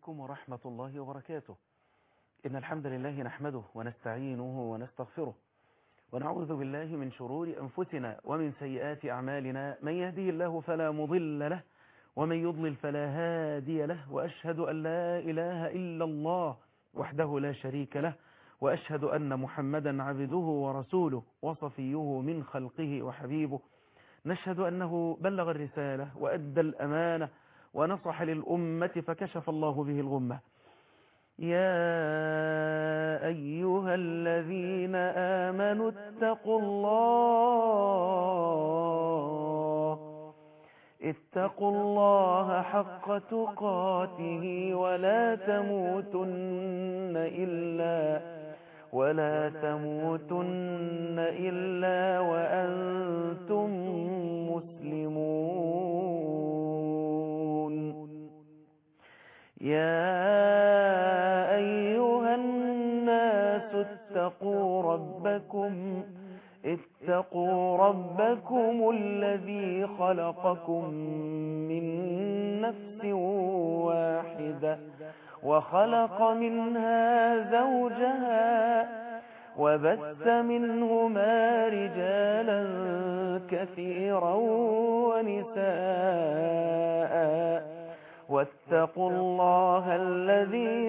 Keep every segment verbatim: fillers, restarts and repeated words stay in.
عليكم ورحمة الله وبركاته. إن الحمد لله نحمده ونستعينه ونستغفره ونعوذ بالله من شرور أنفسنا ومن سيئات أعمالنا. من يهديه الله فلا مضل له ومن يضلل فلا هادي له، وأشهد أن لا إله إلا الله وحده لا شريك له، وأشهد أن محمدا عبده ورسوله وصفيه من خلقه وحبيبه. نشهد أنه بلغ الرسالة وأدى الأمانة ونصح للأمة فكشف الله به الغمة. يا أيها الذين آمنوا اتقوا الله اتقوا الله حق تقاته ولا تموتن إلا ولا تموتن إلا وأنتم مسلمون. يا أيها الناس اتقوا ربكم اتقوا ربكم الذي خلقكم من نفس واحدة وخلق منها زوجها وبث منهما رجالا كثيرا ونساء واتقوا الله الذي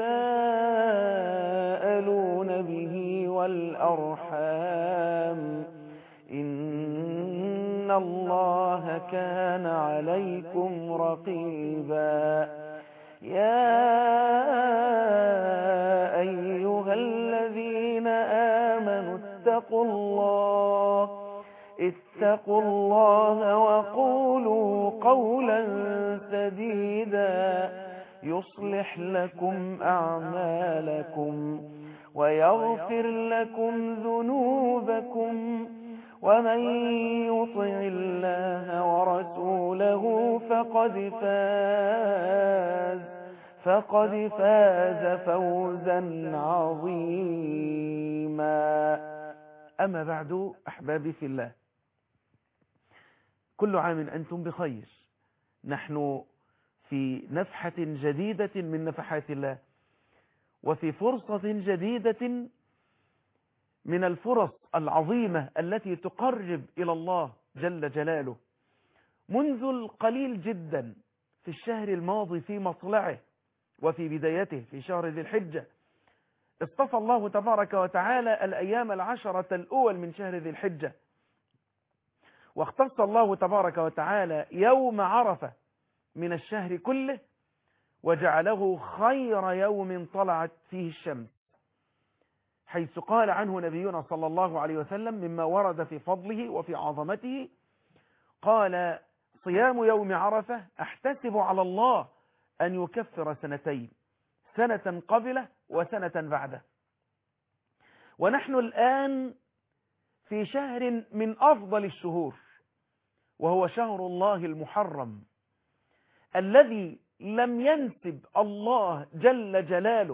تساءلون به والأرحام إن الله كان عليكم رقيبا. يا أيها الذين آمنوا اتقوا الله اتقوا الله وقولوا قولا سديدا يصلح لكم أعمالكم ويغفر لكم ذنوبكم، ومن يطع الله ورسوله فقد فاز فقد فاز فوزا عظيما. أما بعد، أحبابي في الله، كل عام أنتم بخير. نحن في نفحة جديدة من نفحات الله، وفي فرصة جديدة من الفرص العظيمة التي تقرب إلى الله جل جلاله. منذ القليل جدا في الشهر الماضي في مطلعه وفي بدايته في شهر ذي الحجة، اصطفى الله تبارك وتعالى الأيام العشرة الأول من شهر ذي الحجة، واختص الله تبارك وتعالى يوم عرفة من الشهر كله وجعله خير يوم طلعت فيه الشمس، حيث قال عنه نبينا صلى الله عليه وسلم مما ورد في فضله وفي عظمته، قال: صيام يوم عرفة أحتسب على الله أن يكفر سنتين، سنة قبله وسنة بعده. ونحن الآن في شهر من أفضل الشهور، وهو شهر الله المحرم، الذي لم ينسب الله جل جلاله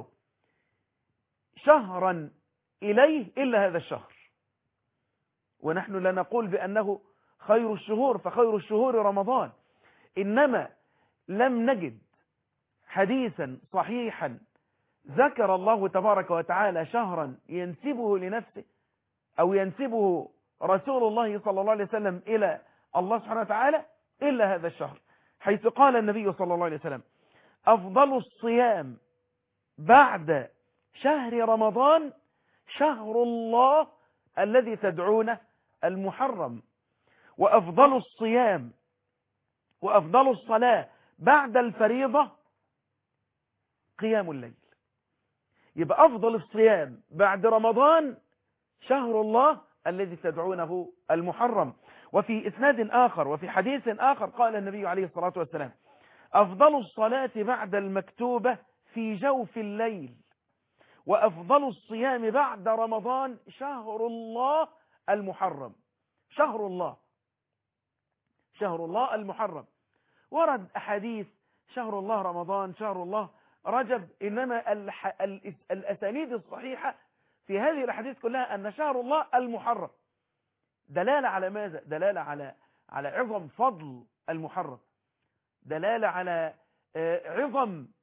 شهرا إليه إلا هذا الشهر. ونحن لا نقول بأنه خير الشهور، فخير الشهور رمضان، إنما لم نجد حديثا صحيحا ذكر الله تبارك وتعالى شهرا ينسبه لنفسه أو ينسبه رسول الله صلى الله عليه وسلم إلى الله سبحانه وتعالى إلا هذا الشهر، حيث قال النبي صلى الله عليه وسلم: أفضل الصيام بعد شهر رمضان شهر الله الذي تدعونه المحرم، وأفضل الصيام وأفضل الصلاة بعد الفريضة قيام الليل. يبقى أفضل الصيام بعد رمضان شهر الله الذي تدعونه المحرم. وفي إسناد آخر وفي حديث آخر قال النبي عليه الصلاة والسلام: أفضل الصلاة بعد المكتوبة في جوف الليل، وأفضل الصيام بعد رمضان شهر الله المحرم. شهر الله شهر الله المحرم. ورد أحاديث شهر الله رمضان، شهر الله رجب، إنما الح... الأسانيد الصحيحة في هذه الأحاديث كلها أن شهر الله المحرم. دلالة على ماذا؟ دلالة على على عظم فضل المحرم، دلالة على عظم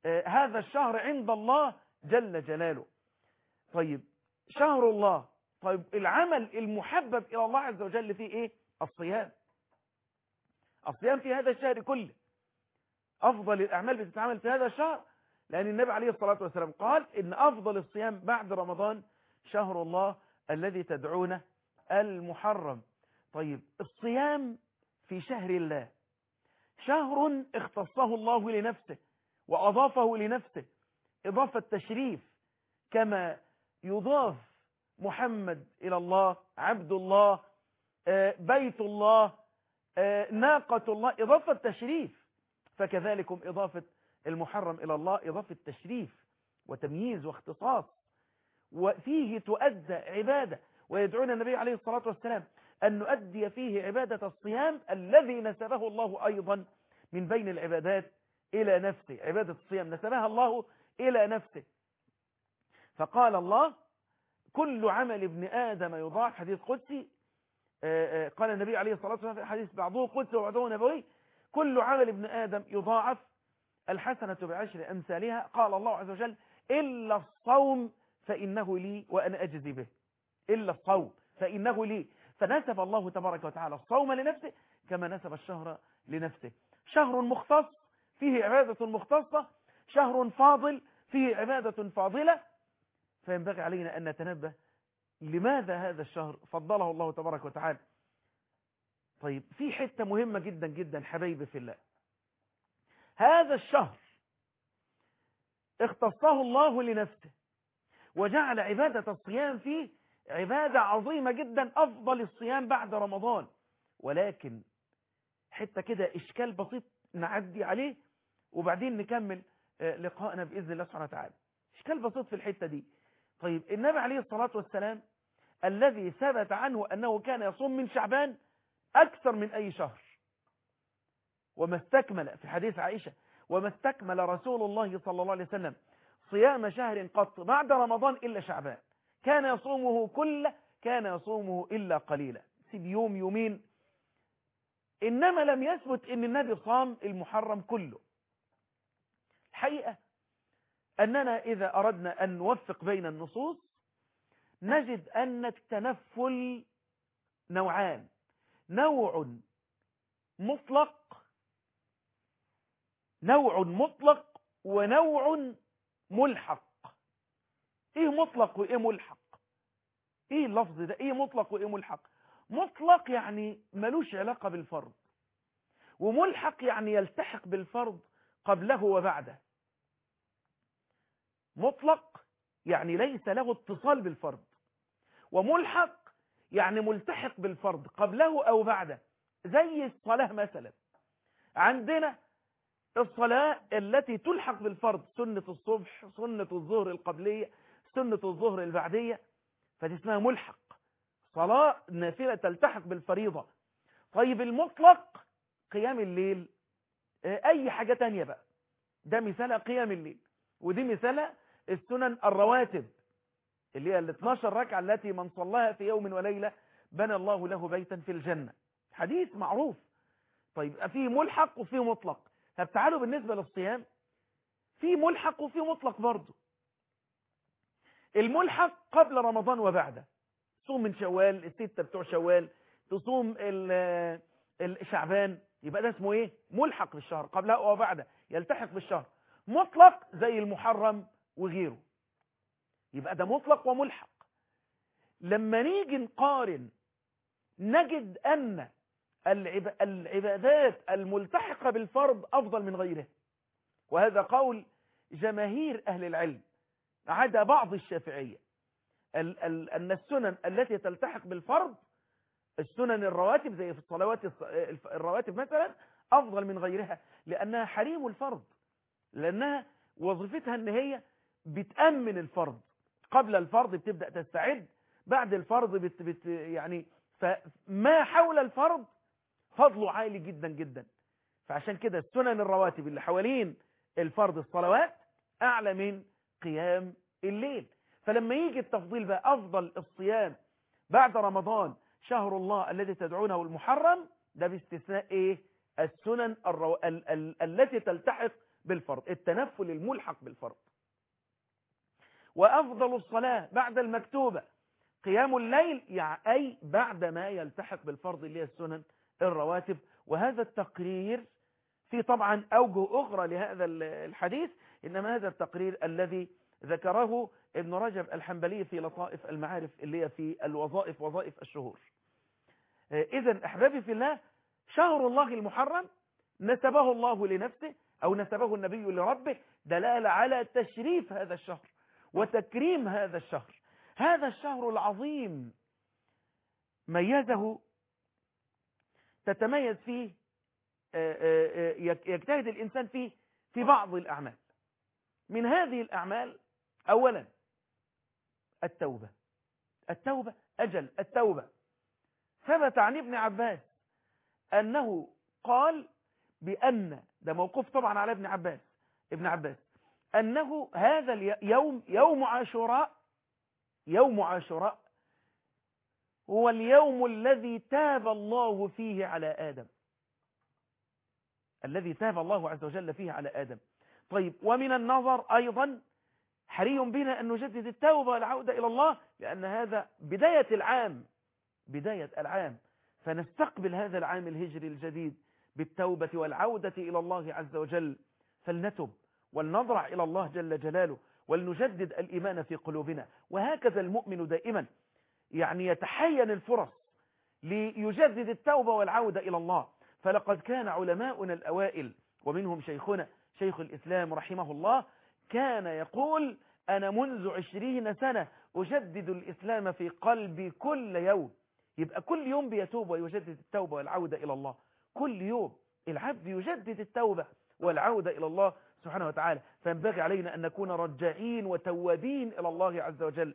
آه هذا الشهر عند الله جل جلاله. طيب شهر الله، طيب العمل المحبب إلى الله عز وجل فيه إيه؟ الصيام. الصيام في هذا الشهر كله أفضل الأعمال بتتعمل في هذا الشهر، لأن النبي عليه الصلاة والسلام قال إن أفضل الصيام بعد رمضان شهر الله الذي تدعونه المحرم. طيب الصيام في شهر الله شهر اختصه الله لنفسه وأضافه لنفسه إضافة تشريف، كما يضاف محمد إلى الله، عبد الله، بيت الله، ناقة الله، إضافة تشريف. فكذلكم إضافة المحرم إلى الله إضافة تشريف وتمييز واختصاص، وفيه تؤدى عبادة. ويدعون النبي عليه الصلاة والسلام أن نؤدي فيه عبادة الصيام الذي نسبه الله أيضا من بين العبادات إلى نفسه. عبادة الصيام نسبها الله إلى نفسه، فقال الله كل عمل ابن آدم يضاعف، حديث قدسي. قال النبي عليه الصلاة والسلام في حديث بعضه قدسي وبعضه نبوي كل عمل ابن آدم يضاعف الحسنة بعشر أمثالها. قال الله عز وجل إلا الصوم فإنه لي وأنا أجزي به. إلا الصوم فإنه لي، فنسب الله تبارك وتعالى الصوم لنفسه كما نسب الشهر لنفسه. شهر مختص فيه عبادة مختصة، شهر فاضل فيه عبادة فاضلة، فينبغي علينا أن نتنبه لماذا هذا الشهر فضله الله تبارك وتعالى. طيب في حتة مهمة جدا جدا حبايبي في الله، هذا الشهر اختصه الله لنفسه وجعل عبادة الصيام فيه عبادة عظيمة جدا، أفضل الصيام بعد رمضان. ولكن حتة كده إشكال بسيط نعدي عليه وبعدين نكمل لقائنا بإذن الله سبحانه وتعالى. إشكال بسيط في الحتة دي. طيب النبي عليه الصلاة والسلام الذي ثبت عنه أنه كان يصوم من شعبان أكثر من أي شهر، وما استكمل في حديث عائشة وما استكمل رسول الله صلى الله عليه وسلم صيام شهر قط بعد رمضان إلا شعبان، كان يصومه كله، كان يصومه إلا قليلا، سيب يوم يومين. إنما لم يثبت أن النبي صام المحرم كله. الحقيقة أننا إذا أردنا أن نوفق بين النصوص نجد أن التنفل نوعان، نوع مطلق نوع مطلق ونوع ملحق. ايه مطلق وايه ملحق؟ ايه اللفظ ده؟ ايه مطلق وايه ملحق؟ مطلق يعني ملوش علاقة بالفرض، وملحق يعني يلتحق بالفرض قبله وبعده. مطلق يعني ليس له اتصال بالفرض، وملحق يعني ملتحق بالفرض قبله او بعده. زي الصلاة مثلا، عندنا الصلاة التي تلحق بالفرض، سنة الصبح، سنة الظهر القبلية، سنة الظهر البعدية، فدي اسمها ملحق، صلاة نافلة تلتحق بالفريضة. طيب المطلق قيام الليل، اي حاجة تانية بقى، ده مثال قيام الليل، ودي مثال السنن الرواتب اللي هي ال اثناشر ركعة التي من صلاها في يوم وليلة بنى الله له بيتا في الجنة، حديث معروف. طيب في ملحق وفي مطلق. طب تعالوا بالنسبة للصيام، في ملحق وفي مطلق برضه. الملحق قبل رمضان وبعده، تصوم من شوال، الستة بتوع شوال، تصوم الشعبان، يبقى ده اسمه ايه؟ ملحق بالشهر، قبله وبعده، يلتحق بالشهر. مطلق زي المحرم وغيره، يبقى ده مطلق وملحق. لما نيجي نقارن نجد أن العبادات الملتحقة بالفرض أفضل من غيرها، وهذا قول جماهير أهل العلم عدا بعض الشافعية، أن السنن التي تلتحق بالفرض، السنن الرواتب زي في الصلوات الرواتب مثلا، أفضل من غيرها، لأنها حريم الفرض، لأنها وظيفتها أن هي بتأمن الفرض. قبل الفرض بتبدأ تستعد، بعد الفرض بت بت يعني فما حول الفرض فضله عالي جدا جدا. فعشان كده السنن الرواتب اللي حوالين الفرض، الصلوات، أعلى من قيام الليل. فلما يجي التفضيل بقى، أفضل الصيام بعد رمضان شهر الله الذي تدعونه المحرم، ده باستثناء إيه؟ السنن الرو... ال... ال... التي تلتحق بالفرض، التنفل الملحق بالفرض. وأفضل الصلاة بعد المكتوبة قيام الليل، أي بعد ما يلتحق بالفرض اللي هي السنن الرواتب. وهذا التقرير في طبعا أوجه أخرى لهذا الحديث، إنما هذا التقرير الذي ذكره ابن رجب الحنبلي في لطائف المعارف اللي هي في الوظائف، وظائف الشهور. إذن أحبابي في الله، شهر الله المحرم نسبه الله لنفسه أو نسبه النبي لربه دلالة على تشريف هذا الشهر وتكريم هذا الشهر. هذا الشهر العظيم ميزه، تتميز فيه، يجتهد الإنسان فيه في بعض الأعمال. من هذه الأعمال أولا التوبة. التوبة أجل التوبة. ثبت عن ابن عباس أنه قال بأن، ده موقوف طبعا على ابن عباس ابن عباس أنه هذا اليوم يوم عاشوراء، يوم عاشوراء هو اليوم الذي تاب الله فيه على آدم، الذي تاب الله عز وجل فيه على آدم. طيب، ومن النظر أيضا حري بنا أن نجدد التوبة والعودة إلى الله، لأن هذا بداية العام، بداية العام، فنستقبل هذا العام الهجري الجديد بالتوبة والعودة إلى الله عز وجل. فلنتب ولنضرع إلى الله جل جلاله ولنجدد الإيمان في قلوبنا. وهكذا المؤمن دائما يعني يتحين الفرص ليجدد التوبة والعودة إلى الله. فلقد كان علماؤنا الأوائل ومنهم شيخنا شيخ الإسلام رحمه الله كان يقول: أنا منذ عشرين سنة أجدد الإسلام في قلبي كل يوم. يبقى كل يوم بيتوب ويجدد التوبة والعودة إلى الله. كل يوم العبد يجدد التوبة والعودة إلى الله سبحانه وتعالى. فينبغي علينا أن نكون رجاعين وتوابين إلى الله عز وجل.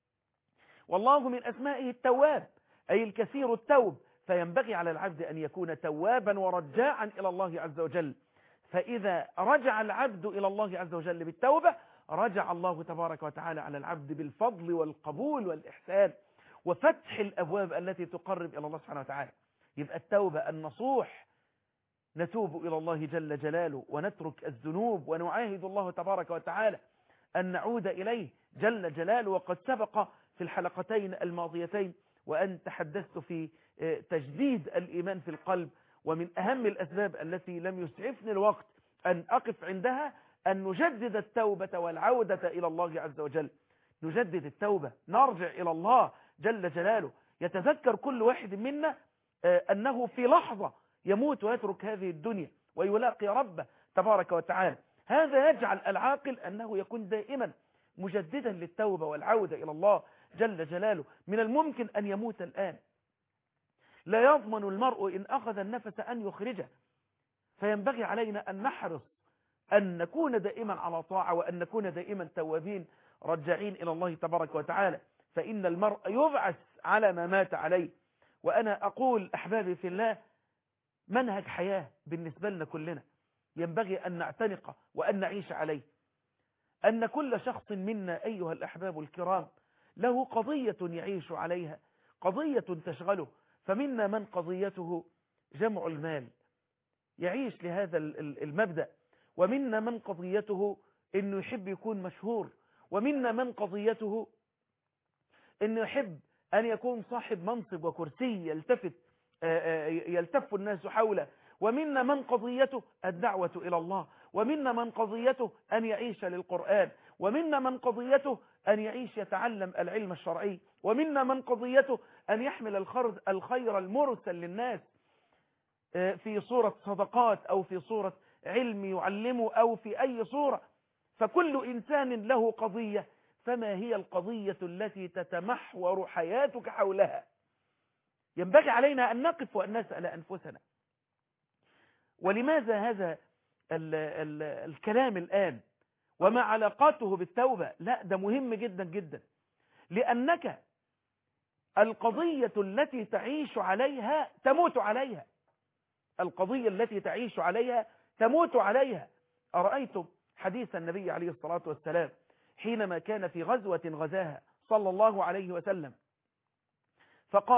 والله من أسمائه التواب، أي الكثير التوب. فينبغي على العبد أن يكون توابا ورجاعا إلى الله عز وجل. فإذا رجع العبد إلى الله عز وجل بالتوبة، رجع الله تبارك وتعالى على العبد بالفضل والقبول والإحسان وفتح الأبواب التي تقرب إلى الله سبحانه وتعالى. يبقى التوبة النصوح، نتوب إلى الله جل جلاله ونترك الذنوب ونعاهد الله تبارك وتعالى أن نعود إليه جل جلاله. وقد سبق في الحلقتين الماضيتين وأن تحدثت في تجديد الإيمان في القلب، ومن أهم الأسباب التي لم يسعفني الوقت أن أقف عندها أن نجدد التوبة والعودة إلى الله عز وجل. نجدد التوبة، نرجع إلى الله جل جلاله. يتذكر كل واحد منا أنه في لحظة يموت ويترك هذه الدنيا ويلاقي ربه تبارك وتعالى. هذا يجعل العاقل أنه يكون دائما مجددا للتوبة والعودة إلى الله جل جلاله. من الممكن أن يموت الآن، لا يضمن المرء إن أخذ النفس أن يخرجه. فينبغي علينا أن نحرص أن نكون دائما على طاعة، وأن نكون دائما توابين رجعين إلى الله تبارك وتعالى. فإن المرء يبعث على ما مات عليه. وأنا أقول أحبابي في الله، منهج حياة بالنسبة لنا كلنا ينبغي أن نعتنقه وأن نعيش عليه. أن كل شخص منا أيها الأحباب الكرام له قضية يعيش عليها، قضية تشغله. فمنا من قضيته جمع المال، يعيش لهذا المبدأ. ومنا من قضيته أنه يحب يكون مشهور. ومنا من قضيته أنه يحب أن يكون صاحب منصب وكرسي يلتفت يلتف الناس حوله. ومنا من قضيته الدعوة إلى الله. ومنا من قضيته أن يعيش للقرآن. ومنا من قضيته أن يعيش يتعلم العلم الشرعي. ومنا من قضيته أن يحمل الخير المرسل للناس في صورة صدقات أو في صورة علم يعلمه أو في أي صورة. فكل إنسان له قضية. فما هي القضية التي تتمحور حياتك حولها؟ ينبغي علينا أن نقف وأن نسأل أنفسنا، ولماذا هذا ال ال الكلام الآن وما علاقاته بالتوبة؟ لا، ده مهم جدا جدا. لأنك القضية التي تعيش عليها تموت عليها. القضية التي تعيش عليها تموت عليها. أرأيتم حديث النبي عليه الصلاة والسلام حينما كان في غزوة غزاها صلى الله عليه وسلم، فقال: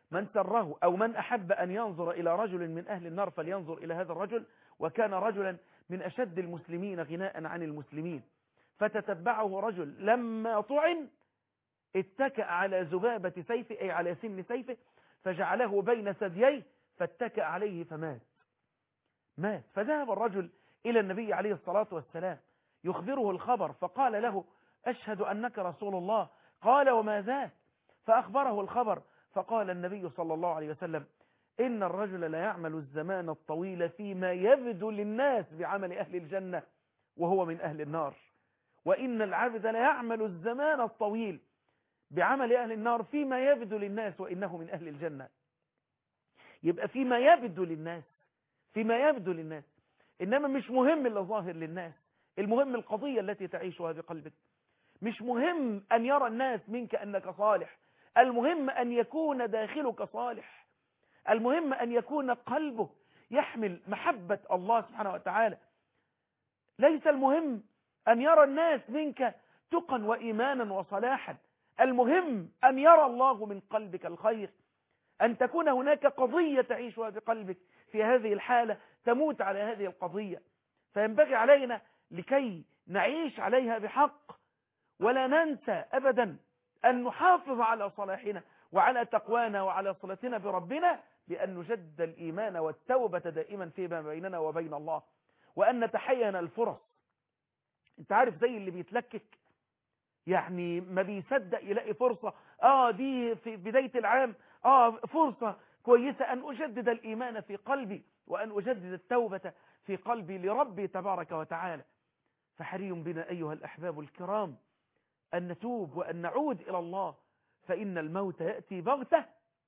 من سره أو من أحب أن ينظر إلى رجل من أهل النار فلينظر إلى هذا الرجل، وكان رجلا من أشد المسلمين غناء عن المسلمين، فتتبعه رجل لما طعن اتكأ على ذبابة سيفه أي على سن سيفه فجعله بين ثدييه فاتكأ عليه فمات. مات. فذهب الرجل إلى النبي عليه الصلاة والسلام يخبره الخبر، فقال له أشهد أنك رسول الله. قال وما ذاك؟ فأخبره الخبر، فقال النبي صلى الله عليه وسلم إن الرجل لا يعمل الزمان الطويل فيما يبدو للناس بعمل أهل الجنة وهو من أهل النار، وإن العبد لا يعمل الزمان الطويل بعمل أهل النار فيما يبدو للناس وإنه من أهل الجنة. يبقى فيما يبدو للناس، فيما يبدو للناس، إنما مش مهم اللي ظاهر للناس، المهم القضية التي تعيشها بقلبك. مش مهم أن يرى الناس منك أنك صالح، المهم أن يكون داخلك صالح، المهم أن يكون قلبه يحمل محبة الله سبحانه وتعالى. ليس المهم أن يرى الناس منك تقا وإيمانا وصلاحا، المهم أن يرى الله من قلبك الخير، أن تكون هناك قضية تعيشها بقلبك في هذه الحالة تموت على هذه القضية. فينبغي علينا لكي نعيش عليها بحق ولا ننسى أبدا أن نحافظ على صلاحنا وعلى تقوانا وعلى صلتنا بربنا، بأن نجدد الإيمان والتوبة دائما فيما بيننا وبين الله، وأن نتحين الفرص. انت عارف زي اللي بيتلكك، يعني ما بيصدق يلاقي فرصة، آه دي في بداية العام، آه فرصة كويسة أن أجدد الإيمان في قلبي وأن أجدد التوبة في قلبي لربي تبارك وتعالى. فحري بنا أيها الأحباب الكرام أن نتوب وأن نعود إلى الله، فإن الموت يأتي بغتة،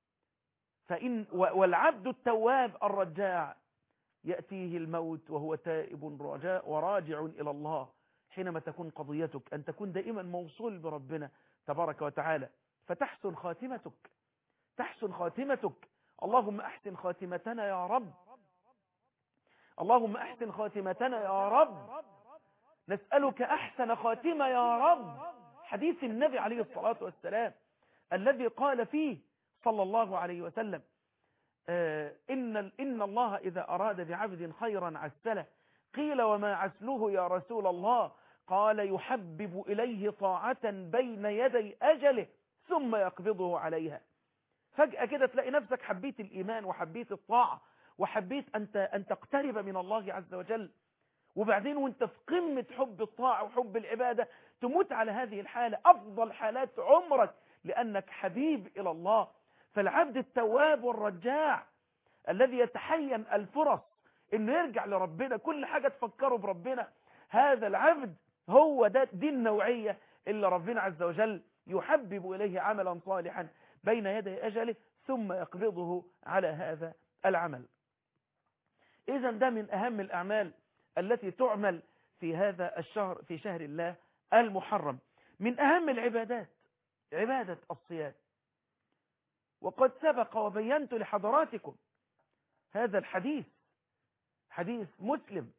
فإن والعبد التواب الرجاع يأتيه الموت وهو تائب رجاء وراجع إلى الله. حينما تكون قضيتك أن تكون دائما موصول بربنا تبارك وتعالى، فتحسن خاتمتك، تحسن خاتمتك. اللهم أحسن خاتمتنا يا رب، اللهم أحسن خاتمتنا يا رب، نسألك أحسن خاتمة يا رب. حديث النبي عليه الصلاة والسلام الذي قال فيه صلى الله عليه وسلم آه إن, إن الله إذا أراد بعبد خيرا عسله. قيل وما عسله يا رسول الله؟ قال يحبب إليه طاعة بين يدي أجله ثم يقبضه عليها. فجأة كده تلاقي نفسك حبيت الإيمان وحبيت الطاعة وحبيت أن أن تقترب من الله عز وجل، وبعدين وانت في قمة حب الطاعة وحب العبادة تموت على هذه الحالة، أفضل حالات عمرك، لأنك حبيب إلى الله. فالعبد التواب والرجاع الذي يتحين الفرص إنه يرجع لربنا، كل حاجة تفكره بربنا، هذا العبد هو ده دي النوعية اللي ربنا عز وجل يحبب إليه عملا صالحا بين يدي أجله ثم يقبضه على هذا العمل. إذن ده من أهم الأعمال التي تعمل في هذا الشهر، في شهر الله المحرم. من أهم العبادات عبادة الصيام، وقد سبق وبينت لحضراتكم هذا الحديث، حديث مسلم،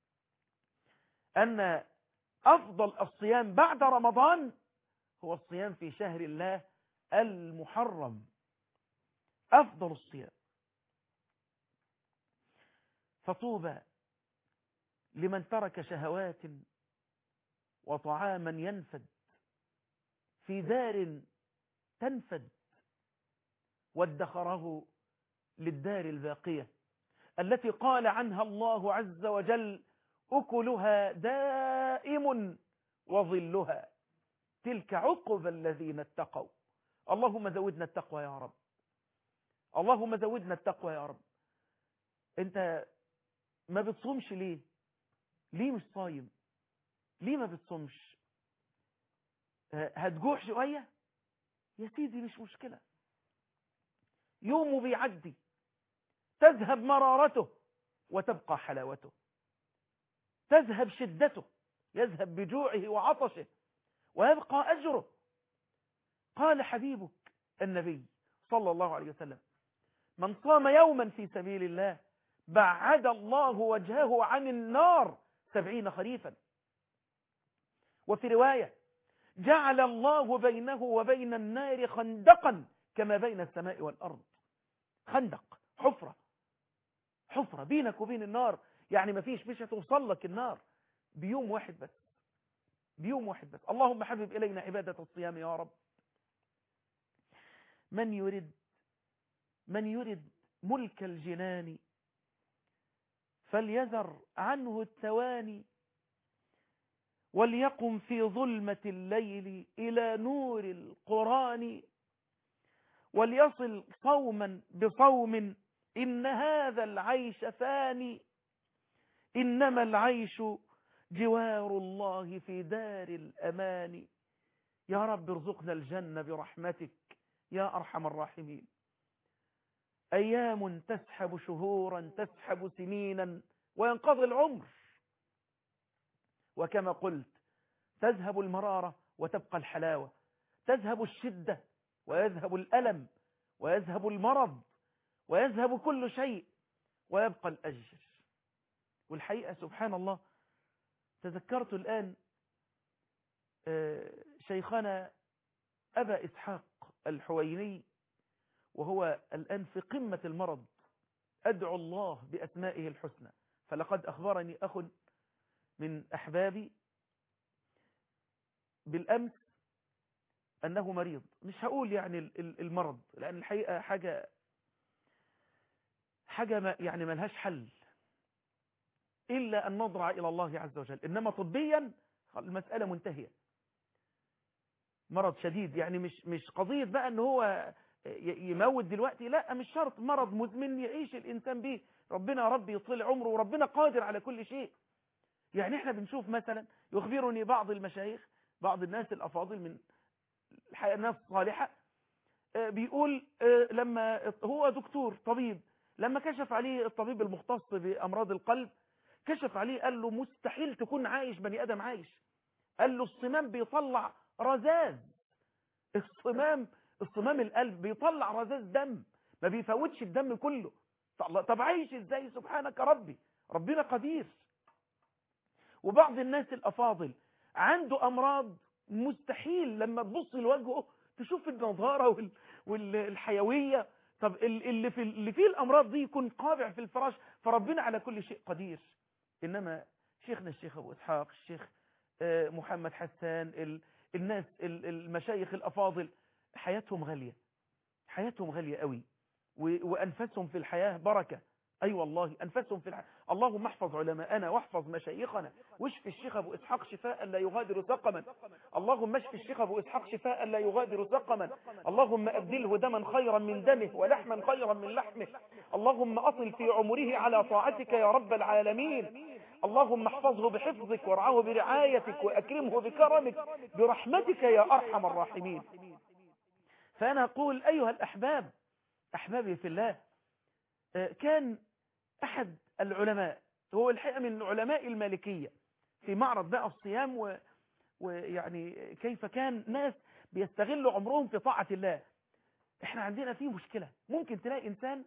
أن أفضل الصيام بعد رمضان هو الصيام في شهر الله المحرم، أفضل الصيام. فطوبى لمن ترك شهوات وطعاما ينفد في دار تنفد وادخره للدار الباقية التي قال عنها الله عز وجل أكلها دائم وظلها تلك عقبى الذين اتقوا. اللهم زودنا التقوى يا رب، اللهم زودنا التقوى يا رب. انت ما بتصومش ليه؟ ليه مش صايم؟ ليه ما بتصومش؟ هتجوع شوية يا سيدي، مش مشكلة، يومه بيعدي، تذهب مرارته وتبقى حلاوته، تذهب شدته، يذهب بجوعه وعطشه ويبقى أجره. قال حبيبك النبي صلى الله عليه وسلم من صام يوما في سبيل الله بعد الله وجهه عن النار سبعين خريفا. وفي رواية جعل الله بينه وبين النار خندقا كما بين السماء والأرض. خندق، حفرة حفرة بينك وبين النار، يعني ما فيش مش هتوصل لك النار بيوم واحد بس، بيوم واحد بس. اللهم حبب إلينا عبادة الصيام يا رب. من يريد من يريد ملك الجنان فليذر عنه التواني، وليقم في ظلمة الليل إلى نور القرآن، وليصل صوما بصوم إن هذا العيش فاني، إنما العيش جوار الله في دار الأمان. يا رب ارزقنا الجنة برحمتك يا أرحم الراحمين. أيام تسحب شهورا تسحب سنينا وينقضي العمر، وكما قلت تذهب المرارة وتبقى الحلاوة، تذهب الشدة ويذهب الألم ويذهب المرض ويذهب كل شيء ويبقى الأجر. والحقيقة سبحان الله تذكرت الآن شيخنا أبا إسحاق الحويني وهو الآن في قمة المرض، أدعو الله بأسمائه الحسنى. فلقد أخبرني أخ من أحبابي بالأمس أنه مريض، مش هقول يعني المرض لأن الحقيقة حاجة حاجة ما يعني ملهاش حل إلا أن نضرع إلى الله عز وجل، إنما طبيا المسألة منتهية. مرض شديد، يعني مش مش قضية بقى أنه هو يموت دلوقتي، لا مش شرط، مرض مزمن يعيش الإنسان به، ربنا ربي يطول عمره وربنا قادر على كل شيء. يعني احنا بنشوف مثلا، يخبرني بعض المشايخ بعض الناس الأفاضل من الحقيقة الناس الصالحة، بيقول لما هو دكتور طبيب، لما كشف عليه الطبيب المختص بأمراض القلب كشف عليه قال له مستحيل تكون عايش بني آدم عايش، قال له الصمام بيطلع رذاذ، الصمام الصمام القلب بيطلع رذاذ دم، ما بيفوتش الدم كله. طب عايش ازاي؟ سبحانك ربي، ربنا قدير. وبعض الناس الأفاضل عنده أمراض مستحيل لما تبص لوجهه تشوف النضارة والحيوية، طب اللي في اللي فيه الأمراض دي يكون قابع في الفراش، فربنا على كل شيء قدير. إنما شيخنا الشيخ أبو إسحاق، الشيخ محمد حسان، الناس المشايخ الأفاضل حياتهم غالية، حياتهم غالية قوي، وأنفسهم في الحياة بركة. أي أيوة والله أنفسهم في الحياة. اللهم احفظ علماءنا واحفظ مشايخنا واشف الشيخ أبو إسحاق شفاء لا يغادر سقما، اللهم اشف الشيخ أبو إسحاق شفاء لا يغادر سقما، اللهم أبدله دما خيرا من دمه ولحما خيرا من لحمه، اللهم أطل في عمره على طاعتك يا رب العالمين، اللهم احفظه بحفظك وارعاه برعايتك وأكرمه بكرمك برحمتك يا أرحم الراحمين. فأنا أقول أيها الأحباب، أحبابي في الله، كان أحد العلماء، هو الحقيقة من علماء المالكية، في معرض بقى الصيام و... ويعني كيف كان ناس بيستغلوا عمرهم في طاعة الله. احنا عندنا فيه مشكلة، ممكن تلاقي إنسان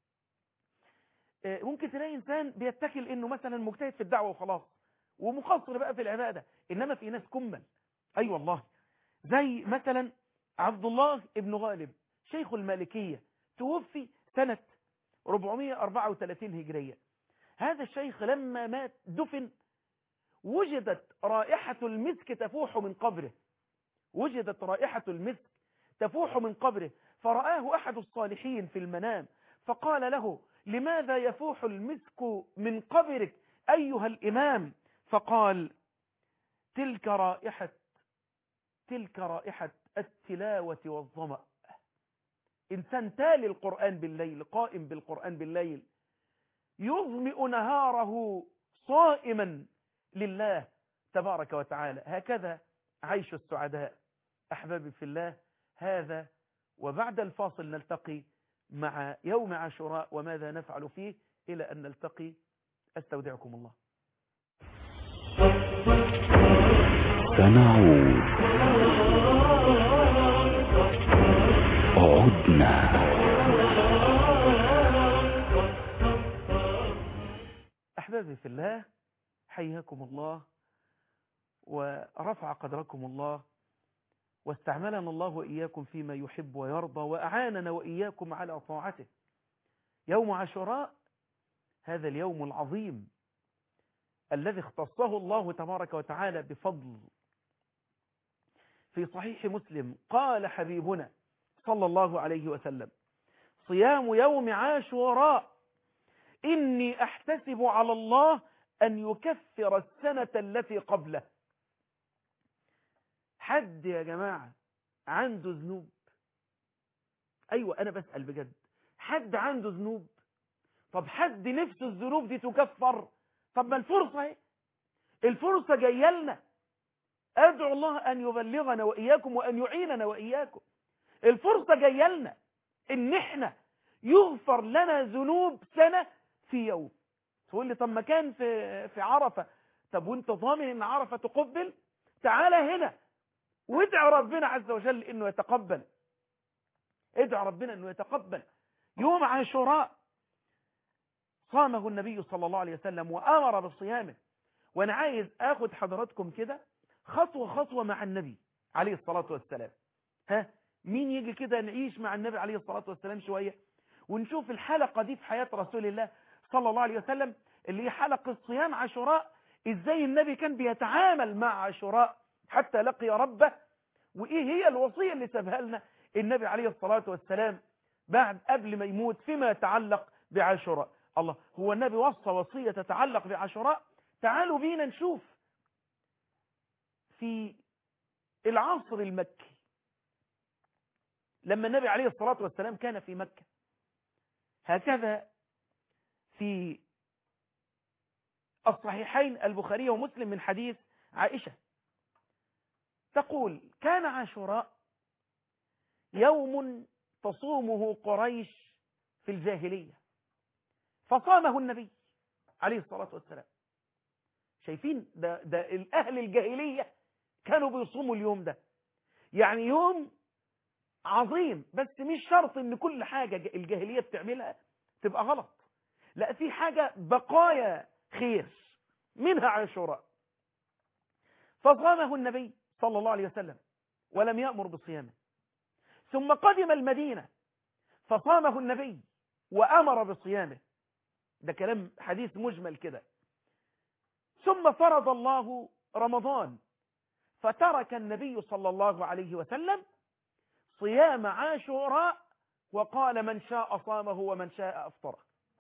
ممكن تلاقي إنسان بيتكل إنه مثلا مجتهد في الدعوة وخلاص ومقصر بقى في العبادة، إنما في ناس كمل. أي أيوة والله، زي مثلا عبد الله ابن غالب شيخ المالكية، توفي سنة أربعمائة وأربعة وثلاثين هجرية. هذا الشيخ لما مات دفن، وجدت رائحة المسك تفوح من قبره، وجدت رائحة المسك تفوح من قبره، فرآه أحد الصالحين في المنام فقال له لماذا يفوح المسك من قبرك أيها الإمام؟ فقال تلك رائحة تلك رائحة التلاوة والظمأ. إنسان تالي القرآن بالليل، قائم بالقرآن بالليل، يظمئ نهاره صائما لله تبارك وتعالى. هكذا عيش السعداء. أحبابي في الله، هذا وبعد الفاصل نلتقي مع يوم عاشوراء وماذا نفعل فيه. إلى أن نلتقي أستودعكم الله. سنعود. عدنا. أحبابي في الله، حياكم الله ورفع قدركم الله، واستعملنا الله وإياكم فيما يحب ويرضى، وأعاننا وإياكم على طاعته. يوم عاشوراء هذا اليوم العظيم الذي اختصه الله تبارك وتعالى بفضل. في صحيح مسلم قال حبيبنا صلى الله عليه وسلم: صيام يوم عاشوراء إني أحتسب على الله أن يكفر السنة التي قبله. حد يا جماعة عنده ذنوب؟ أيوة أنا بسأل بجد، حد عنده ذنوب؟ طب حد نفسه الذنوب دي تكفر؟ طب ما الفرصة اهي، الفرصة جايه لنا. أدعو الله أن يبلغنا وإياكم وأن يعيننا وإياكم. الفرصة جايه لنا إن إحنا يغفر لنا ذنوب سنة في يوم. تقول لي طب ما كان في في عرفة. طب وانت ضامن ان عرفة تقبل؟ تعالى هنا وادعي ربنا عز وجل انه يتقبل. ادعي ربنا انه يتقبل. يوم عاشوراء صامه النبي صلى الله عليه وسلم وامر بصيامه. وانا عايز اخد حضراتكم كده خطوة خطوة مع النبي عليه الصلاة والسلام. ها مين يجي كده نعيش مع النبي عليه الصلاة والسلام شوية ونشوف الحلقة دي في حياة رسول الله صلى الله عليه وسلم، اللي هي حلقة صيام عاشوراء. ازاي النبي كان بيتعامل مع عاشوراء حتى لقي ربه، وايه هي الوصية اللي سابها لنا النبي عليه الصلاة والسلام بعد قبل ما يموت فيما يتعلق بعاشوراء. الله، هو النبي وصى وصية تتعلق بعاشوراء؟ تعالوا بينا نشوف. في العصر المكي لما النبي عليه الصلاة والسلام كان في مكة، هكذا في الصحيحين البخاري ومسلم من حديث عائشة تقول: كان عاشوراء يوم تصومه قريش في الجاهلية فصامه النبي عليه الصلاة والسلام. شايفين ده, ده الأهل الجاهلية كانوا بيصوموا اليوم ده. يعني يوم عظيم، بس مش شرط ان كل حاجة الجاهلية بتعملها تبقى غلط. لا، في حاجة بقايا خير منها عاشوراء. فصامه النبي صلى الله عليه وسلم ولم يأمر بصيامه. ثم قدم المدينة فصامه النبي وأمر بصيامه. ده كلام حديث مجمل كده. ثم فرض الله رمضان فترك النبي صلى الله عليه وسلم صيام عاشوراء وقال: من شاء صامه ومن شاء أفطره.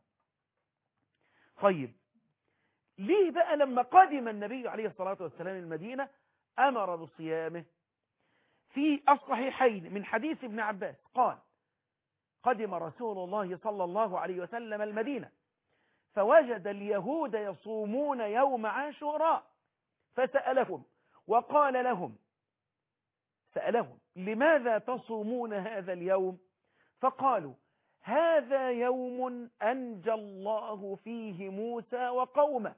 طيب ليه بقى لما قدم النبي عليه الصلاة والسلام المدينة أمر بصيامه؟ في الصحيحين من حديث ابن عباس قال: قدم رسول الله صلى الله عليه وسلم المدينة فوجد اليهود يصومون يوم عاشوراء فسألهم وقال لهم سألهم: لماذا تصومون هذا اليوم؟ فقالوا: هذا يوم أنجى الله فيه موسى وقومه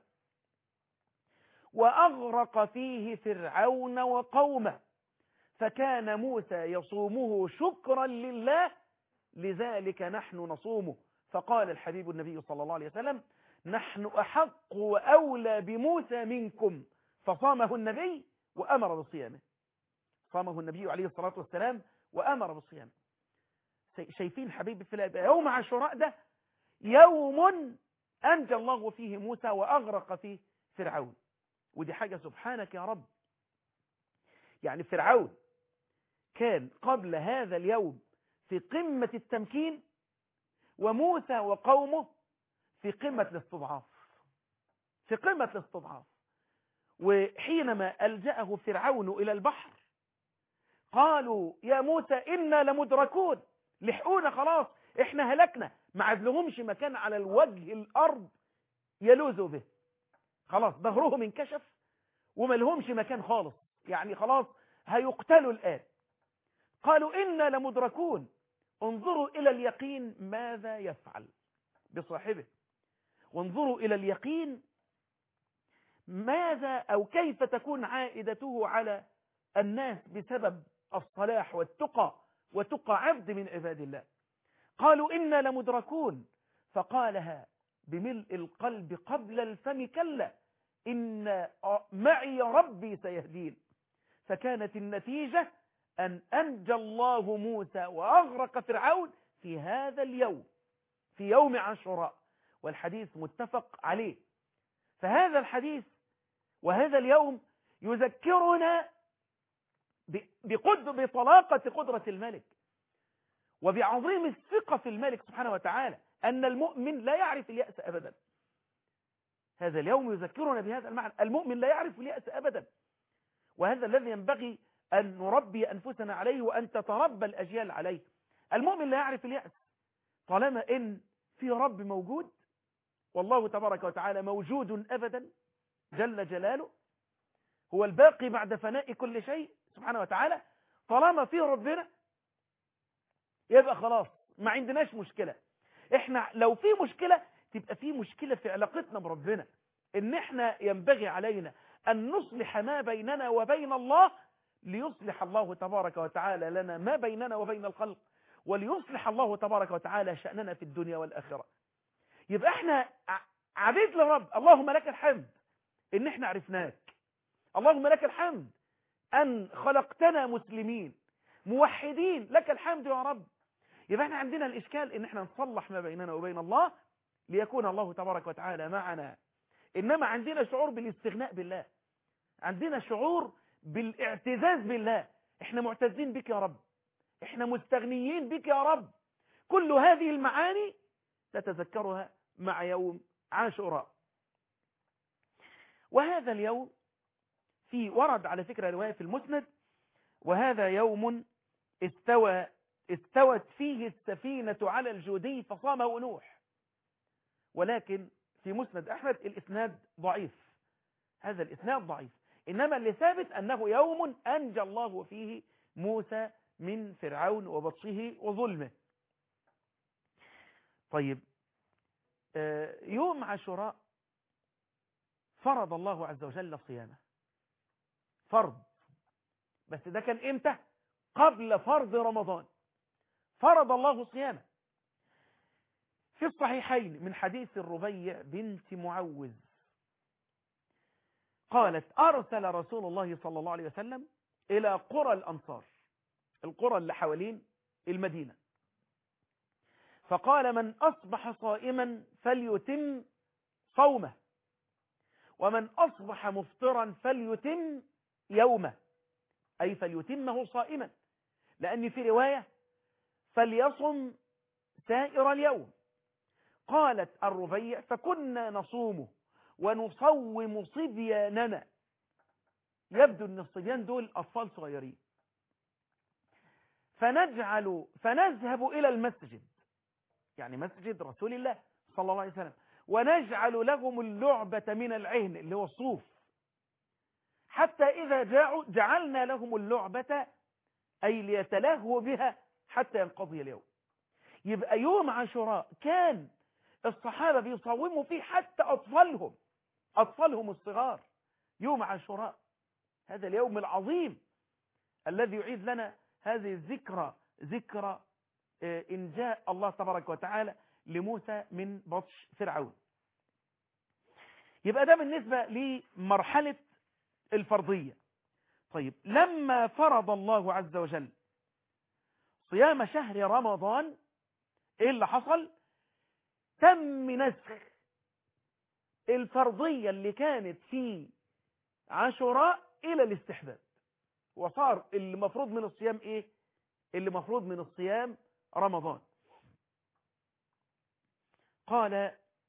وأغرق فيه فرعون وقومه، فكان موسى يصومه شكرا لله، لذلك نحن نصومه. فقال الحبيب النبي صلى الله عليه وسلم: نحن أحق وأولى بموسى منكم. فصامه النبي وأمر بصيامه. صامه النبي عليه الصلاة والسلام وأمر بصيامه. شايفين حبيبي في الله، يوم عاشوراء ده يوم أنجى الله فيه موسى وأغرق فيه فرعون. ودي حاجة سبحانك يا رب. يعني فرعون كان قبل هذا اليوم في قمة التمكين، وموسى وقومه في قمة الاستضعاف في قمة الاستضعاف. وحينما ألجأه فرعون إلى البحر قالوا: يا موسى إنا لمدركون، لحقونا خلاص، إحنا هلكنا. ما عاد لهمش مكان على الوجه الأرض يلوذوا به، خلاص ظهرهم انكشف وما لهمش مكان خالص، يعني خلاص هيقتلوا الآن. قالوا: إنا لمدركون، انظروا إلى اليقين ماذا يفعل بصاحبه، وانظروا إلى اليقين ماذا أو كيف تكون عائدته على الناس بسبب الصلاح والتقى وتقى عبد من عباد الله. قالوا: إنا لمدركون، فقالها بملء القلب قبل الفم: كلا إن معي ربي سيهدين. فكانت النتيجة أن أنجى الله موسى وأغرق فرعون في هذا اليوم. في يوم عاشوراء، والحديث متفق عليه. فهذا الحديث وهذا اليوم يذكرنا بقدر بطلاقة قدرة الملك وبعظيم الثقة في الملك سبحانه وتعالى، أن المؤمن لا يعرف اليأس أبدا. هذا اليوم يذكرنا بهذا المعنى، المؤمن لا يعرف اليأس أبدا، وهذا الذي ينبغي أن نربي أنفسنا عليه وأن تتربى الأجيال عليه. المؤمن لا يعرف اليأس طالما إن في رب موجود، والله تبارك وتعالى موجود أبدا جل جلاله، هو الباقي بعد فناء كل شيء سبحانه وتعالى. طالما في ربنا يبقى خلاص ما عندناش مشكلة. احنا لو في مشكلة تبقى في مشكلة في علاقتنا بربنا، ان احنا ينبغي علينا ان نصلح ما بيننا وبين الله ليصلح الله تبارك وتعالى لنا ما بيننا وبين الخلق، وليصلح الله تبارك وتعالى شأننا في الدنيا والآخرة. يبقى احنا عبيد لرب. اللهم لك الحمد ان احنا عرفناك، اللهم لك الحمد ان خلقتنا مسلمين موحدين، لك الحمد يا رب. يبقى احنا عندنا الاشكال ان احنا نصلح ما بيننا وبين الله ليكون الله تبارك وتعالى معنا. انما عندنا شعور بالاستغناء بالله، عندنا شعور بالاعتزاز بالله، احنا معتزين بك يا رب، احنا مستغنيين بك يا رب. كل هذه المعاني تتذكرها مع يوم عاشوراء. وهذا اليوم في ورد على فكرة رواية في المسند: وهذا يوم استوى استوت فيه السفينة على الجودي فصامه نوح. ولكن في مسند أحمد الإسناد ضعيف، هذا الإسناد ضعيف، إنما اللي ثابت أنه يوم أنجى الله فيه موسى من فرعون وبطشه وظلمه. طيب، يوم عاشوراء فرض الله عز وجل صيامه، فرض، بس ده كان إمتى؟ قبل فرض رمضان فرض الله صيامه. في الصحيحين من حديث الربيع بنت معوذ قالت: أرسل رسول الله صلى الله عليه وسلم إلى قرى الأنصار، القرى اللي حوالين المدينة، فقال: من أصبح صائما فليتم صومه، ومن أصبح مفطرا فليتم يومه، أي فليتمه صائما، لأن في رواية فليصم سائر اليوم. قالت الربيع: فكنا نصومه ونصوم صبياننا. يبدو أن الصبيان دول أطفال صغيرين. فنجعل فنذهب إلى المسجد، يعني مسجد رسول الله صلى الله عليه وسلم، ونجعل لهم اللعبة من العهن اللي هو الصوف، حتى إذا جاءوا جعلنا لهم اللعبة، أي ليتلهوا بها حتى ينقضي اليوم. يبقى يوم عاشوراء كان الصحابة بيصوموا فيه حتى أطفالهم أطفالهم الصغار. يوم عاشوراء هذا اليوم العظيم الذي يعيد لنا هذه الذكرى، ذكرى إنجاء الله تبارك وتعالى لموسى من بطش فرعون. يبقى ده بالنسبة لمرحلة الفرضية. طيب، لما فرض الله عز وجل صيام شهر رمضان ايه اللي حصل؟ تم نسخ الفرضية اللي كانت في عاشوراء الى الاستحباب، وصار اللي مفروض من الصيام ايه؟ اللي مفروض من الصيام رمضان. قال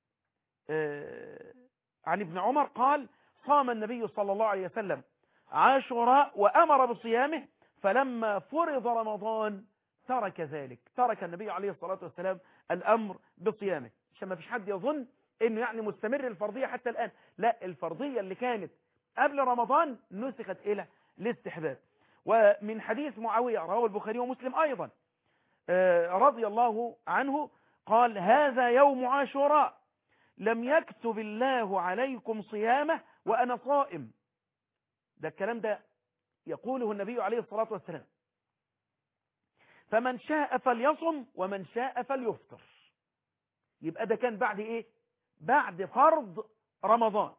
آه عن ابن عمر قال: صام النبي صلى الله عليه وسلم عاشوراء وأمر بصيامه، فلما فرض رمضان ترك ذلك، ترك النبي عليه الصلاة والسلام الأمر بصيامه، عشان ما فيش حد يظن انه يعني مستمر الفرضية حتى الآن. لا، الفرضية اللي كانت قبل رمضان نسخت إلى الاستحباب. ومن حديث معاوية رواه البخاري ومسلم أيضا رضي الله عنه قال: هذا يوم عاشوراء لم يكتب الله عليكم صيامه وأنا صائم. ده الكلام ده يقوله النبي عليه الصلاة والسلام. فمن شاء فليصم ومن شاء فليفطر. يبقى ده كان بعد ايه؟ بعد فرض رمضان،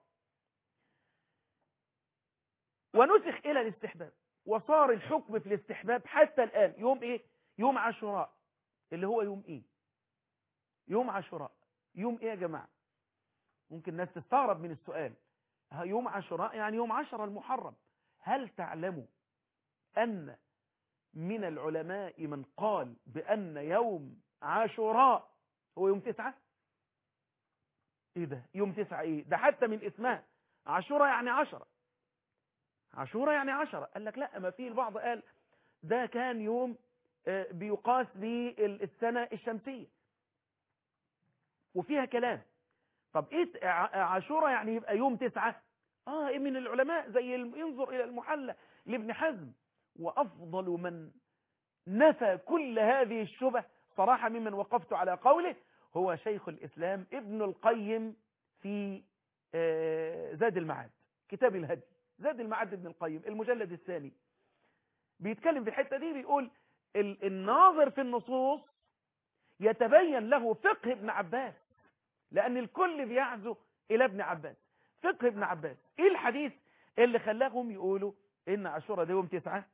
ونسخ الى الاستحباب، وصار الحكم في الاستحباب حتى الآن يوم ايه؟ يوم عاشوراء، اللي هو يوم ايه؟ يوم عاشوراء يوم ايه يا جماعة؟ ممكن الناس تستغرب من السؤال. يوم عاشوراء يعني يوم عشرة المحرم. هل تعلموا أن من العلماء من قال بأن يوم عاشوراء هو يوم تسعة؟ ايه ده يوم تسعة؟ ايه ده؟ حتى من اسمها عاشوراء يعني عشرة، عاشوراء يعني عشرة. قال لك لا، ما في البعض قال ده كان يوم بيقاس بالسنة الشمسية وفيها كلام. طب ايه عاشوراء يعني يبقى يوم تسعة؟ اه إيه من العلماء زي ينظر الى المحلى لابن حزم، وافضل من نفى كل هذه الشبه صراحة ممن وقفت على قوله هو شيخ الإسلام ابن القيم في زاد المعاد، كتاب الهدي. زاد المعاد ابن القيم المجلد الثاني بيتكلم في الحتة دي، بيقول الناظر في النصوص يتبين له فقه ابن عباس، لأن الكل بيعزو إلى ابن عباس. فقه ابن عباس إيه الحديث اللي خلاهم يقولوا إن عاشوراء ده يوم تسعة؟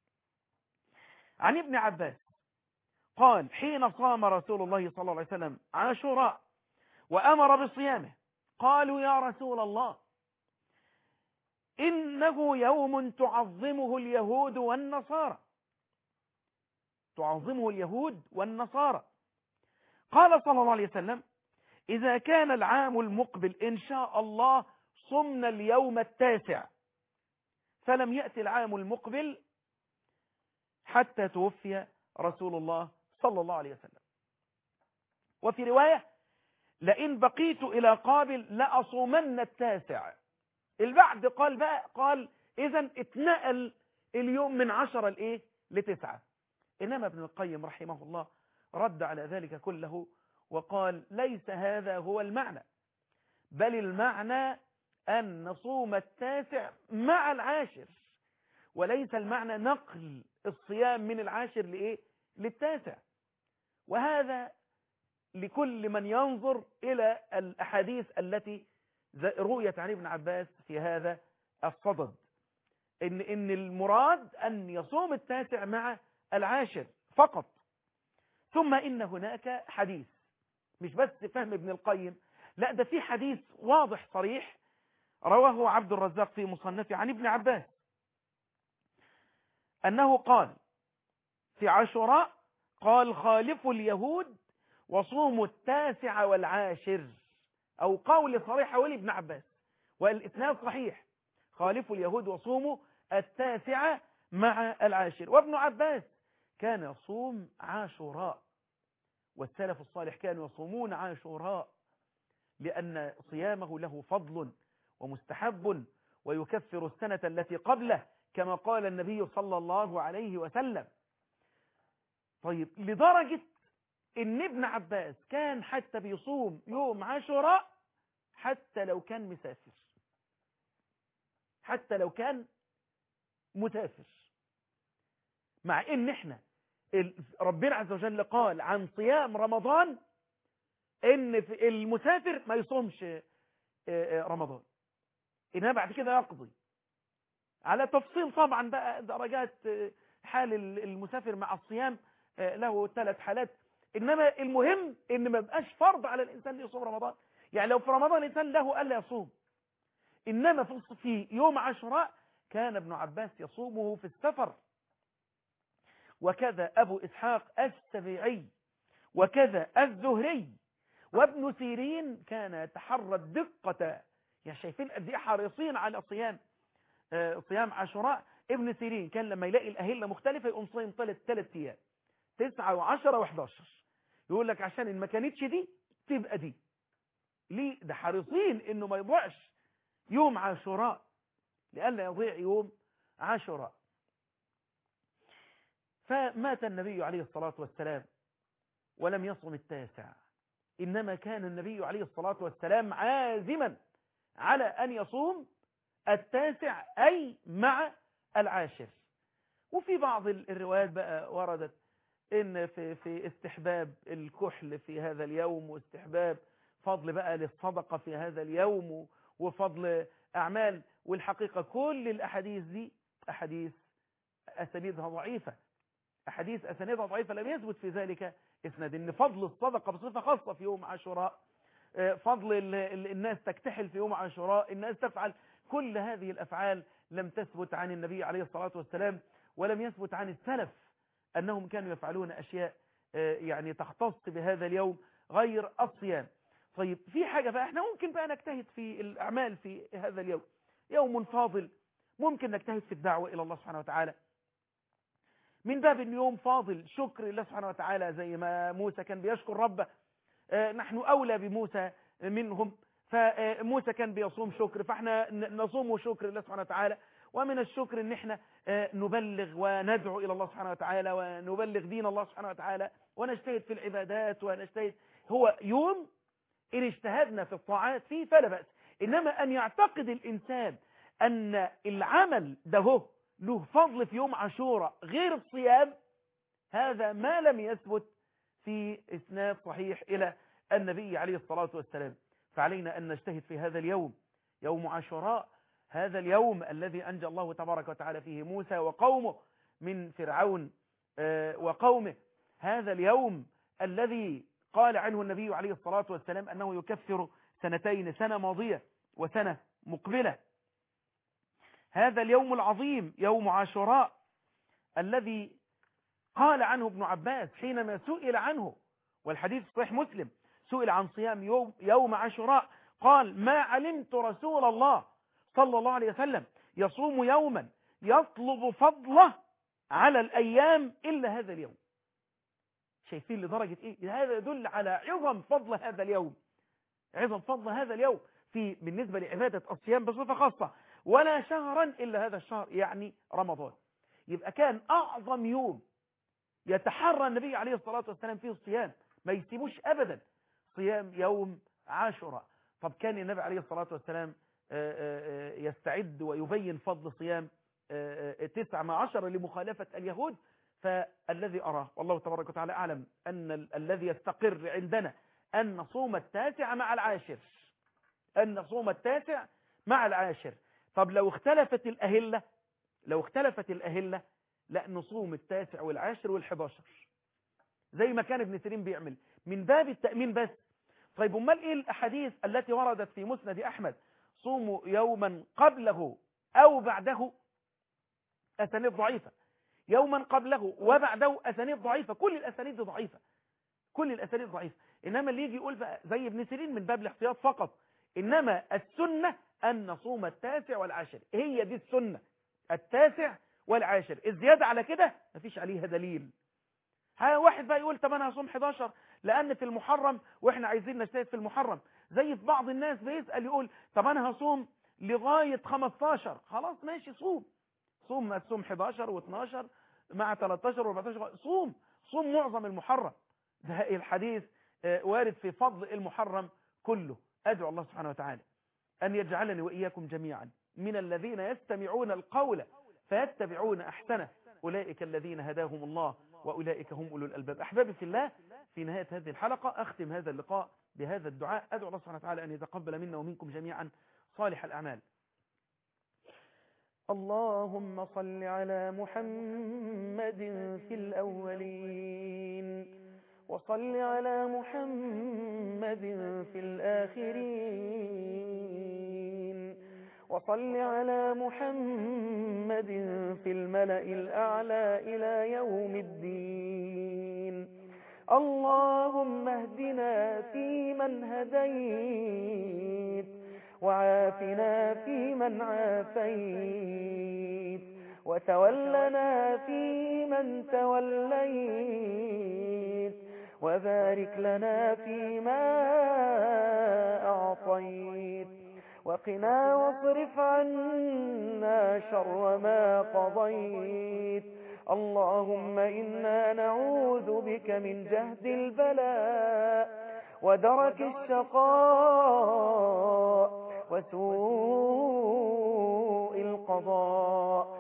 عن ابن عباس قال حين صام رسول الله صلى الله عليه وسلم عاشوراء وأمر بصيامه قالوا يا رسول الله إنه يوم تعظمه اليهود والنصارى، تعظمه اليهود والنصارى. قال صلى الله عليه وسلم إذا كان العام المقبل إن شاء الله صمنا اليوم التاسع، فلم يأتي العام المقبل حتى توفي رسول الله صلى الله عليه وسلم. وفي رواية لئن بقيت إلى قابل لأصومن التاسع. البعد قال بقى قال إذن اتنقل اليوم من عشرة لإيه لتسعة. إنما ابن القيم رحمه الله رد على ذلك كله وقال ليس هذا هو المعنى، بل المعنى أن نصوم التاسع مع العاشر، وليس المعنى نقل الصيام من العاشر لإيه للتاسع. وهذا لكل من ينظر إلى الأحاديث التي رويت عن ابن عباس في هذا الصدد، إن, إن المراد أن يصوم التاسع مع العاشر فقط. ثم إن هناك حديث مش بس فهم ابن القيم، لا ده في حديث واضح صريح رواه عبد الرزاق في مصنفه عن ابن عباس أنه قال في عاشوراء قال خالفوا اليهود وصوموا التاسع والعاشر، أو قول صريح ولي ابن عباس والإسناد صحيح، خالفوا اليهود وصوموا التاسع مع العاشر. وابن عباس كان يصوم عاشوراء، والسلف الصالح كانوا يصومون عاشوراء لأن صيامه له فضل ومستحب ويكفر السنة التي قبله كما قال النبي صلى الله عليه وسلم. طيب لدرجة ان ابن عباس كان حتى بيصوم يوم عاشوراء حتى لو كان مسافر، حتى لو كان مسافر، مع ان احنا ربنا عز وجل قال عن صيام رمضان ان المسافر ما يصومش رمضان، انما بعد كده يقضي على تفصيل طبعا بقى درجات حال المسافر مع الصيام له ثلاث حالات. انما المهم ان ما بقاش فرض على الانسان يصوم رمضان، يعني لو في رمضان الانسان له الا يصوم، انما في يوم عاشوراء كان ابن عباس يصومه في السفر، وكذا ابو اسحاق السبيعي وكذا الزهري وابن سيرين كان يتحرى الدقة. يعني شايفين قد ايه حريصين على صيام صيام عاشوراء. ابن سيرين كان لما يلاقي الاهله مختلفه يقوم صايم ثلاث ثلاث ايام، تسعة وعشرة وحداشر، يقول لك عشان ان ما كانتش دي تبقى دي. ليه؟ ده حريصين انه ما يضيعش يوم عاشوراء، لئلا يضيع يوم عاشوراء. فمات النبي عليه الصلاة والسلام ولم يصم التاسع، إنما كان النبي عليه الصلاة والسلام عازما على أن يصوم التاسع أي مع العاشر. وفي بعض الروايات بقى وردت إن في, في استحباب الكحل في هذا اليوم، واستحباب فضل بقى للصدقة في هذا اليوم، وفضل أعمال. والحقيقة كل الأحاديث دي أحاديث أسانيدها ضعيفة، أحاديث أسانيدها ضعيفة، لم يثبت في ذلك اسند ان فضل الصدقة بصفة خاصة في يوم عاشوراء، فضل ال ال الناس تكتحل في يوم عاشوراء، الناس تفعل كل هذه الأفعال لم تثبت عن النبي عليه الصلاة والسلام، ولم يثبت عن السلف أنهم كانوا يفعلون أشياء يعني تختص بهذا اليوم غير الصيام. طيب في حاجة بقى احنا ممكن بقى نجتهد في الأعمال في هذا اليوم، يوم فاضل، ممكن نجتهد في الدعوة إلى الله سبحانه وتعالى من باب أن يوم فاضل شكر الله سبحانه وتعالى، زي ما موسى كان بيشكر ربه، اه نحن أولى بموسى منهم، فموسى كان بيصوم شكر، فاحنا نصوم شكر الله سبحانه وتعالى. ومن الشكر ان احنا اه نبلغ وندعو إلى الله سبحانه وتعالى ونبلغ دين الله سبحانه وتعالى ونجتهد في العبادات ونجتهد. هو يوم إن اجتهدنا في الطاعات فيه فلا بأس، إنما أن يعتقد الإنسان أن العمل ده هو له فضل في يوم عاشوراء غير الصيام، هذا ما لم يثبت في إسناد صحيح إلى النبي عليه الصلاة والسلام. فعلينا أن نجتهد في هذا اليوم، يوم عاشوراء، هذا اليوم الذي أنجى الله تبارك وتعالى فيه موسى وقومه من فرعون وقومه، هذا اليوم الذي قال عنه النبي عليه الصلاة والسلام أنه يكفر سنتين، سنة ماضية وسنة مقبلة. هذا اليوم العظيم يوم عاشوراء الذي قال عنه ابن عباس حينما سئل عنه، والحديث صحيح مسلم، سئل عن صيام يوم, يوم عاشوراء قال: ما علمت رسول الله صلى الله عليه وسلم يصوم يوما يطلب فضله على الأيام إلا هذا اليوم. شايفين لدرجة إيه؟ هذا يدل على عظم فضل هذا اليوم، عظم فضل هذا اليوم في بالنسبة لعبادة الصيام بصفة خاصة. ولا شهرا إلا هذا الشهر، يعني رمضان. يبقى كان أعظم يوم يتحرى النبي عليه الصلاة والسلام فيه الصيام، ما يسيبوش أبدا، صيام يوم عاشوراء. طب كان النبي عليه الصلاة والسلام يستعد ويبين فضل صيام تسعة مع عشر لمخالفة اليهود. فالذي أراه والله تبارك وتعالى أعلم أن ال الذي يستقر عندنا أن نصوم التاسع مع العاشر، أن نصوم التاسع مع العاشر. طب لو اختلفت الأهلة، لو اختلفت الأهلة لا نصوم التاسع والعاشر والحداشر زي ما كان ابن سيرين بيعمل من باب التأمين بس. طيب امال ايه الأحاديث التي وردت في مسند أحمد صوموا يوما قبله أو بعده؟ أسانيد ضعيفة، يوما قبله وبعده أسانيد ضعيفة، كل الأسانيد ضعيفة، كل الأسانيد ضعيفة. إنما اللي يجي يقول بقى زي ابن سيرين من باب الاحتياط فقط، إنما السنة أن نصوم التاسع والعاشر، هي دي السنة، التاسع والعاشر. الزيادة على كده مفيش عليها دليل. ها واحد بقى يقول طب أنا هصوم حداشر لأن في المحرم وإحنا عايزين نجتهد في المحرم، زي في بعض الناس بيسأل يقول طب أنا هصوم لغاية خمستاشر، خلاص ماشي صوم، صوم ما تصوم حداشر واثناشر مع تلتاشر واربعتاشر، صوم صوم معظم المحرم. ده الحديث وارد في فضل المحرم كله. أدعو الله سبحانه وتعالى أن يجعلني وإياكم جميعا من الذين يستمعون القول فيتبعون أحسنه، أولئك الذين هداهم الله وأولئك هم أولو الألباب. أحبابي في الله، في نهاية هذه الحلقة أختم هذا اللقاء بهذا الدعاء، أدعو الله سبحانه وتعالى أن يتقبل منا ومنكم جميعا صالح الأعمال. اللهم صل على محمد في الأولين، وصل على محمد في الآخرين، وصل على محمد في الملأ الأعلى إلى يوم الدين. اللهم اهدنا فيمن هديت، وعافنا فيمن عافيت، وتولنا فيمن توليت، وبارك لنا فيما أعطيت، وقنا واصرف عنا شر ما قضيت. اللهم إنا نعوذ بك من جهد البلاء ودرك الشقاء وسوء القضاء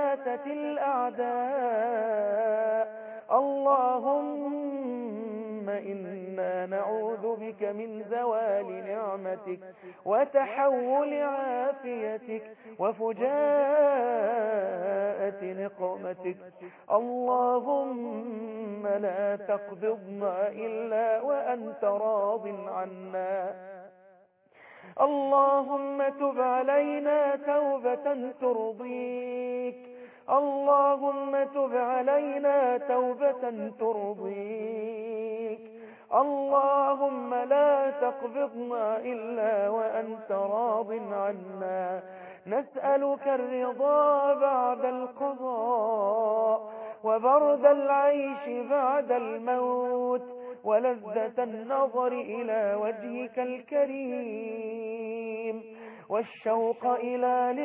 وشماتة الأعداء. اللهم إنا نعوذ بك من زوال نعمتك وتحول عافيتك وفجاءة نقمتك. اللهم لا تقبضنا إلا وأنت راض عنا. اللهم تب علينا توبة ترضيك. اللهم تب علينا توبة ترضيك. اللهم لا تقبضنا إلا وأنت راض عنا. نسألك الرضا بعد القضاء وبرد العيش بعد الموت ولذة النظر إلى وجهك الكريم والشوق إلى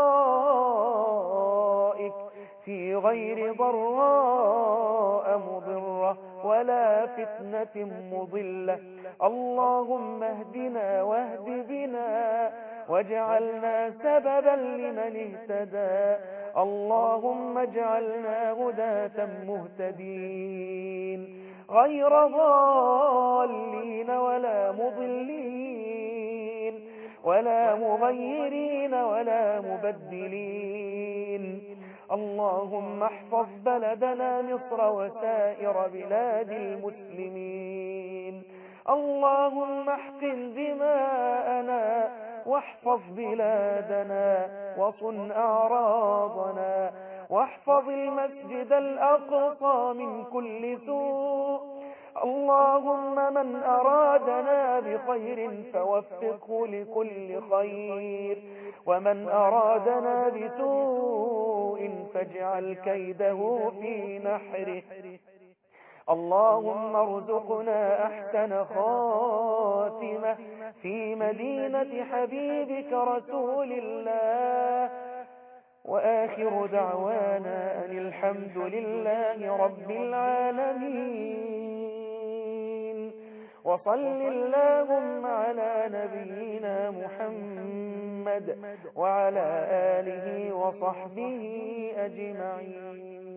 لقائك في غير ضراء مضرة ولا فتنة مضلة. اللهم اهدنا واهد بنا واجعلنا سببا لمن اهتدى. اللهم اجعلنا هداة مهتدين غير ضالين ولا مضلين ولا مغيرين ولا مبدلين. اللهم احفظ بلدنا مصر وسائر بلاد المسلمين. اللهم احقن دماءنا واحفظ بلادنا وصن أعراضنا واحفظ المسجد الأقصى من كل سوء. اللهم من أرادنا بخير فوفقه لكل خير ومن أرادنا بسوء فاجعل كيده في نحره. اللهم ارزقنا أحسن خاتمة في مدينة حبيبك رسول الله. وآخر دعوانا أن الحمد لله رب العالمين. وصل اللهم على نبينا محمد وعلى آله وصحبه أجمعين.